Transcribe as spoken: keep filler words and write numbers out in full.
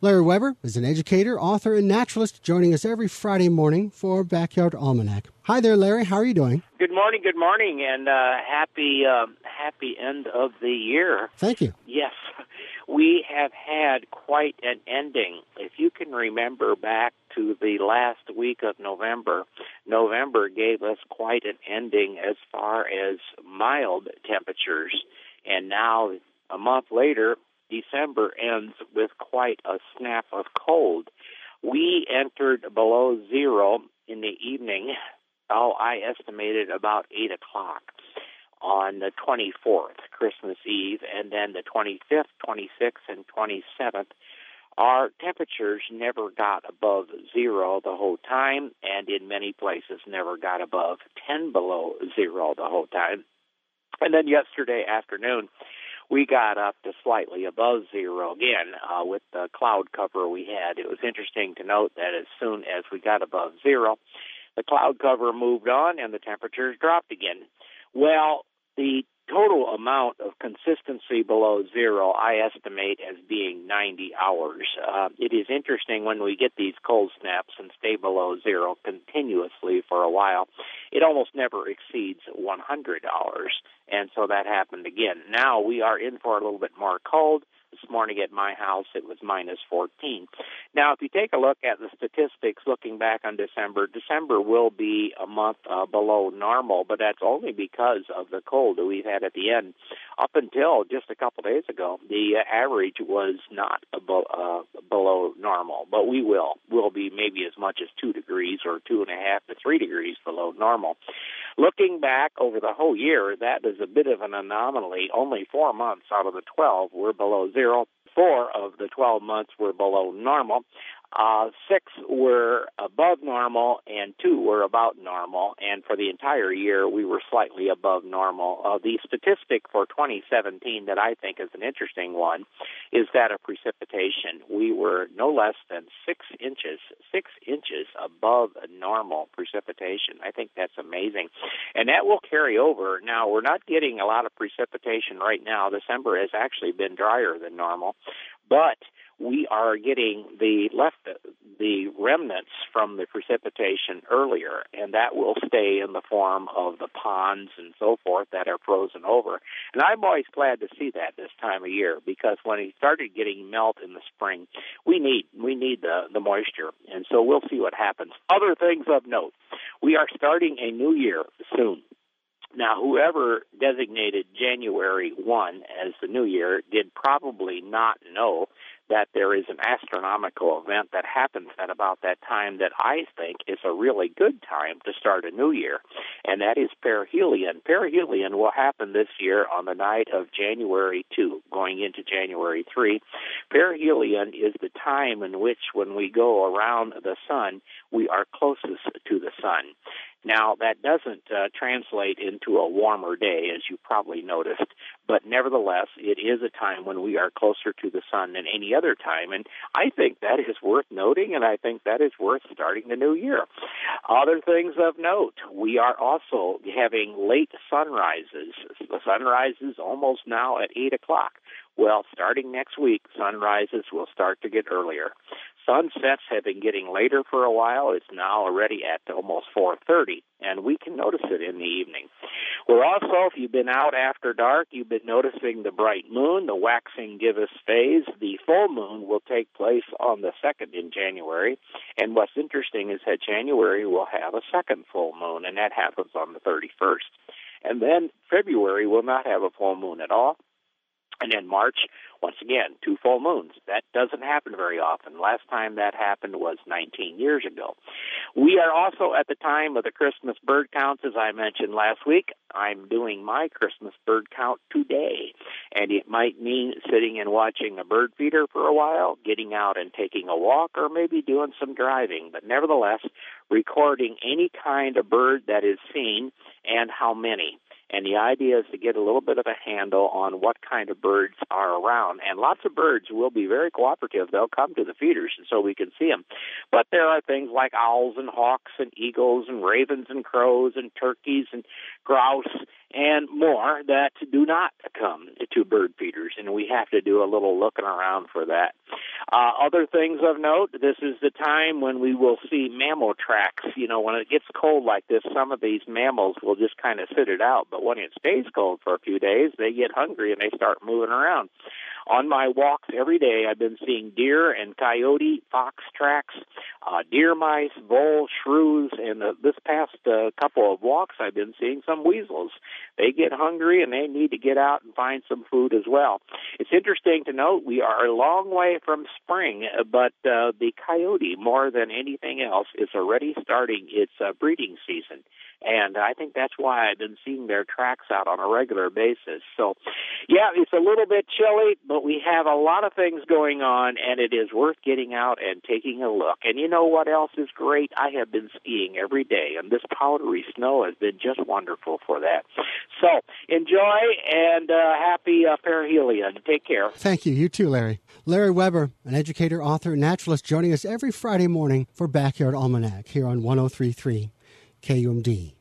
Larry Weber is an educator, author, and naturalist joining us every Friday morning for Backyard Almanac. Hi there, Larry. How are you doing? Good morning, good morning, and uh, happy uh, happy end of the year. Thank you. Yes, we have had quite an ending. If you can remember back to the last week of November, November gave us quite an ending as far as mild temperatures, and now a month later, December ends with quite a snap of cold. We entered below zero in the evening. Oh, I estimated about eight o'clock on the twenty-fourth, Christmas Eve, and then the twenty-fifth, twenty-sixth, and twenty-seventh. Our temperatures never got above zero the whole time, and in many places never got above ten below zero the whole time. And then yesterday afternoon, we got up to slightly above zero again uh, with the cloud cover we had. It was interesting to note that as soon as we got above zero, the cloud cover moved on and the temperatures dropped again. Well, the total amount of consistency below zero I estimate as being ninety hours. Uh, it is interesting when we get these cold snaps and stay below zero continuously for a while, it almost never exceeds one hundred hours. And so that happened again. Now we are in for a little bit more cold. This morning at my house, it was minus fourteen. Now, if you take a look at the statistics looking back on December, December will be a month uh, below normal, but that's only because of the cold that we've had at the end. Up until just a couple days ago, the uh, average was not abo- uh, below normal, but we will. We'll be maybe as much as two degrees or two and a half to three degrees below normal. Looking back over the whole year, that is a bit of an anomaly. Only four months out of the twelve were below zero. Four of the twelve months were below normal. Uh, six were above normal, and two were about normal. And for the entire year, we were slightly above normal. Uh, the statistic for twenty seventeen that I think is an interesting one is that of precipitation. We were no less than six inches, six inches above normal precipitation. I think that's amazing. And that will carry over. Now, we're not getting a lot of precipitation right now. December has actually been drier than normal, but we are getting the left the remnants from the precipitation earlier, and that will stay in the form of the ponds and so forth that are frozen over. And I'm always glad to see that this time of year, because when it started getting melt in the spring, we need we need the, the moisture, and so we'll see what happens. Other things of note, we are starting a new year soon. Now, whoever designated January first as the new year did probably not know that there is an astronomical event that happens at about that time that I think is a really good time to start a new year, and that is perihelion. Perihelion will happen this year on the night of January second, going into January third. Perihelion is the time in which, when we go around the sun, we are closest to the sun. Now, that doesn't uh, translate into a warmer day, as you probably noticed, but nevertheless, it is a time when we are closer to the sun than any other time, and I think that is worth noting, and I think that is worth starting the new year. Other things of note, we are also having late sunrises. The sunrise is almost now at eight o'clock. Well, starting next week, sunrises will start to get earlier. Sunsets have been getting later for a while. It's now already at almost four thirty, and we can notice it in the evening. We're also, if you've been out after dark, you've been noticing the bright moon, the waxing gibbous phase. The full moon will take place on the second in January, and what's interesting is that January will have a second full moon, and that happens on the thirty-first. And then February will not have a full moon at all. And then March, once again, two full moons. That doesn't happen very often. Last time that happened was nineteen years ago. We are also at the time of the Christmas bird counts, as I mentioned last week. I'm doing my Christmas bird count today, and it might mean sitting and watching a bird feeder for a while, getting out and taking a walk, or maybe doing some driving. But nevertheless, recording any kind of bird that is seen and how many. And the idea is to get a little bit of a handle on what kind of birds are around. And lots of birds will be very cooperative. They'll come to the feeders, and so we can see them. But there are things like owls and hawks and eagles and ravens and crows and turkeys and grouse and more that do not come to bird feeders, and we have to do a little looking around for that. Uh, other things of note, this is the time when we will see mammal tracks. You know, when it gets cold like this, some of these mammals will just kind of sit it out, but when it stays cold for a few days, they get hungry and they start moving around. On my walks every day, I've been seeing deer and coyote, fox tracks, uh, deer mice, vole, shrews, and uh, this past uh, couple of walks, I've been seeing some weasels. They get hungry and they need to get out and find some food as well. It's interesting to note we are a long way from spring, but uh, the coyote, more than anything else, is already starting its uh, breeding season. And I think that's why I've been seeing their tracks out on a regular basis. So, yeah, it's a little bit chilly, but we have a lot of things going on, and it is worth getting out and taking a look. And you know what else is great? I have been skiing every day, and this powdery snow has been just wonderful for that. So, enjoy, and uh, happy uh, perihelion. Take care. Thank you. You too, Larry. Larry Weber, an educator, author, and naturalist, joining us every Friday morning for Backyard Almanac here on one oh three point three K U M D.